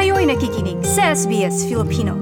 Kayo'y nakikinig sa SBS Filipino.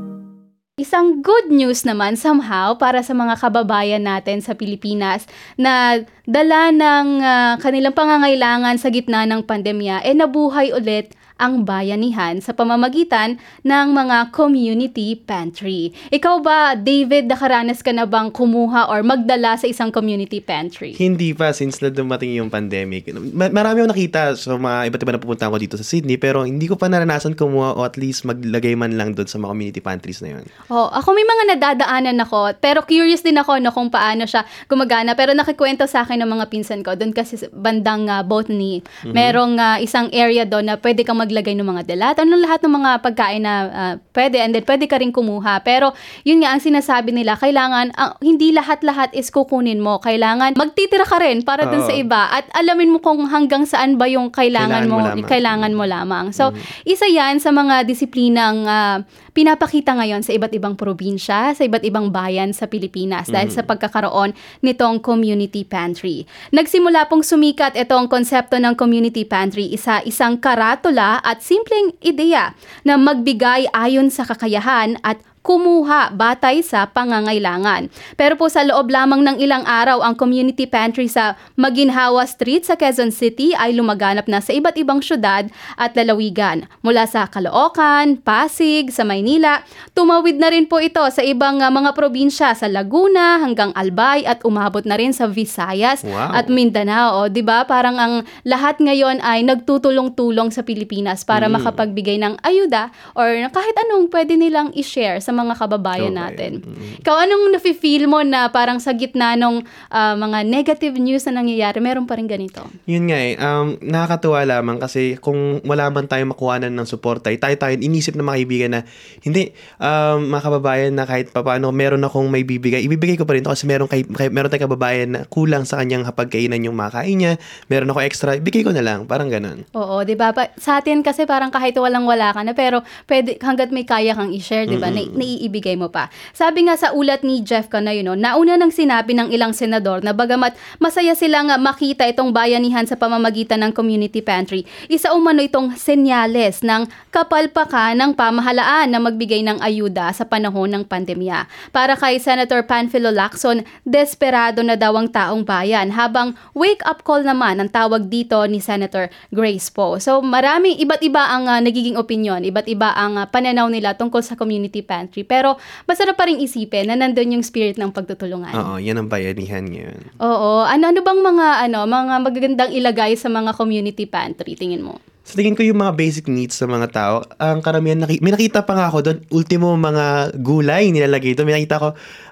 Isang good news naman somehow para sa mga kababayan natin sa Pilipinas na dala ng kanilang pangangailangan sa gitna ng pandemya, nabuhay ulit ang bayanihan sa pamamagitan ng mga community pantry. Ikaw ba, David, nakaranas ka na bang kumuha or magdala sa isang community pantry? Hindi pa, since na dumating yung pandemic. Marami akong nakita sa mga iba't iba na pupunta ko dito sa Sydney, pero hindi ko pa naranasan kumuha o at least maglagay man lang doon sa mga community pantries na yun. Ako may mga nadadaanan ako, pero curious din ako kung paano siya gumagana. Pero nakikwento sa akin ng mga pinsan ko, doon kasi bandang Botany, merong isang area doon na pwede kang maglagay ng mga delata, lahat ng mga pagkain na pwede, and then pwede ka rin kumuha. Pero yun nga ang sinasabi nila, kailangan, hindi lahat-lahat is kukunin mo. Kailangan magtitira ka rin para dun sa iba at alamin mo kung hanggang saan ba yung kailangan mo lamang. So, isa yan sa mga disiplinang pinapakita ngayon sa iba't ibang probinsya, sa iba't ibang bayan sa Pilipinas dahil sa pagkakaroon nitong community pantry. Nagsimula pong sumikat itong konsepto ng community pantry, isang karatula at simpleng ideya na magbigay ayon sa kakayahan at kumuha batay sa pangangailangan. Pero po sa loob lamang ng ilang araw, ang community pantry sa Maginhawa Street sa Quezon City ay lumaganap na sa iba't ibang syudad at lalawigan. Mula sa Caloocan, Pasig, sa Maynila, tumawid na rin po ito sa ibang mga probinsya sa Laguna hanggang Albay at umabot na rin sa Visayas at Mindanao. Diba? Parang ang lahat ngayon ay nagtutulong-tulong sa Pilipinas para makapagbigay ng ayuda or kahit anong pwede nilang i-share sa mga kababayan natin. Ikaw, anong nafe-feel mo na parang sa gitna ng mga negative news na nangyayari, meron pa rin ganito? Yun nga nakakatuwa lamang kasi kung wala man tayo makuhanan ng suporta, tayo inisip na mga kaibigan na hindi, mga kababayan na kahit papaano meron akong may bibigay, ibibigay ko pa rin ito kasi meron tayong kababayan na kulang sa kanyang hapagkainan yung makain niya, meron ako extra, ibigay ko na lang, parang ganun. Oo, di ba? Sa atin kasi parang kahit walang-wala ka na, pero pwede, hanggat may kaya kang i-share, di ba? Naiibigay mo pa. Sabi nga sa ulat ni Jeff Canayo, nauna nang sinabi ng ilang senador na bagamat masaya silang makita itong bayanihan sa pamamagitan ng community pantry, isa umano itong senyales ng kapalpakan ng pamahalaan na magbigay ng ayuda sa panahon ng pandemya. Para kay Senator Panfilo Lacson, desperado na daw ang taong bayan, habang wake-up call naman ang tawag dito ni Senator Grace Poe. So maraming iba't iba ang nagiging opinion, iba't iba ang pananaw nila tungkol sa community pantry. Pero masarap pa rin isipin na nandun yung spirit ng pagtutulungan. Oo, yan ang bayanihan ngayon. Oo. Ano bang mga magagandang ilagay sa mga community pantry, tingin mo? Sa tingin ko yung mga basic needs sa mga tao, ang karamihan, may nakita pa nga ako doon, ultimo mga gulay nilalagay doon. May nakita ko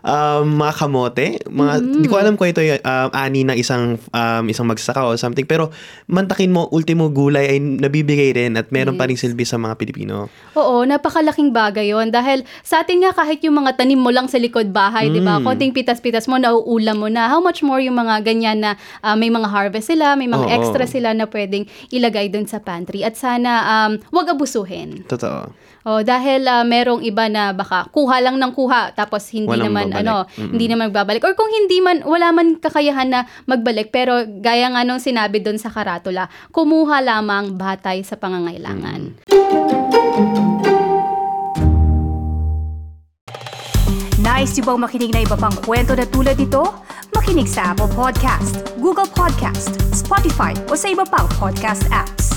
mga kamote, hindi ko alam kung ito yung ani ng isang magsaka o something, pero mantakin mo, ultimo gulay ay nabibigay rin at meron pa rin silbi sa mga Pilipino. Oo, napakalaking bagay yon dahil sa atin nga kahit yung mga tanim mo lang sa likod bahay, di ba? Konting pitas-pitas mo, nauulam mo na. How much more yung mga ganyan na may mga harvest sila, may mga extra sila na pwedeng ilagay doon sa pantry. At sana wag abusuhin. Totoo. Dahil merong iba na baka kuha lang ng kuha tapos hindi naman magbabalik. Or kung wala man kakayahan na magbalik, pero gaya nga nung sinabi doon sa karatula, kumuha lamang batay sa pangangailangan. Nice yung bang makinig na iba pang kwento na tulad ito? Makinig sa Apple Podcast, Google Podcast, Spotify o sa iba pang podcast apps.